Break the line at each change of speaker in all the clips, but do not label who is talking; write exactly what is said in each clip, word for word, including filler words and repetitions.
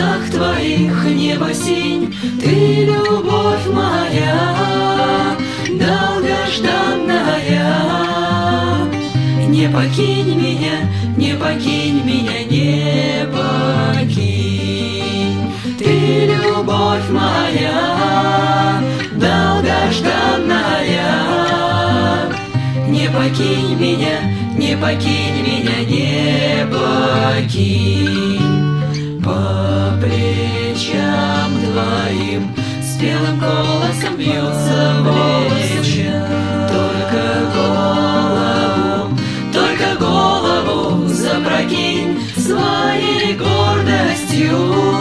глазах твоих небо синь, ты любовь моя, долгожданная. Не покинь меня, не покинь меня, не покинь. Ты любовь моя, долгожданная. Не покинь меня, не покинь меня, не покинь. По плечам твоим спелым голосом бьются плечи. Только голову, только голову запрокинь своей гордостью,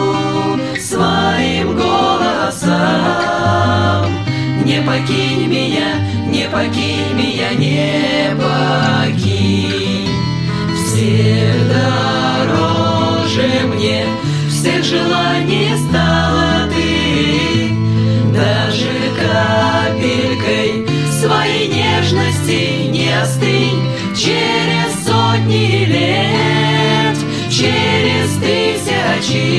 своим голосом. Не покинь меня, не покинь меня, не покинь. Всех дороже мне, всех желаний стала ты. Даже капелькой своей нежности не остынь. Через сотни лет, через тысячи.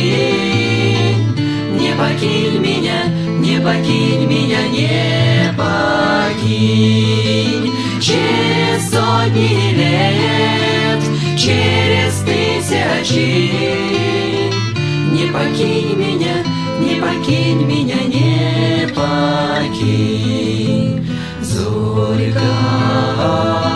Не покинь меня, не покинь меня, не покинь. Через сотни лет, через тысячи. Не покинь меня, не покинь меня, не покинь. Зорька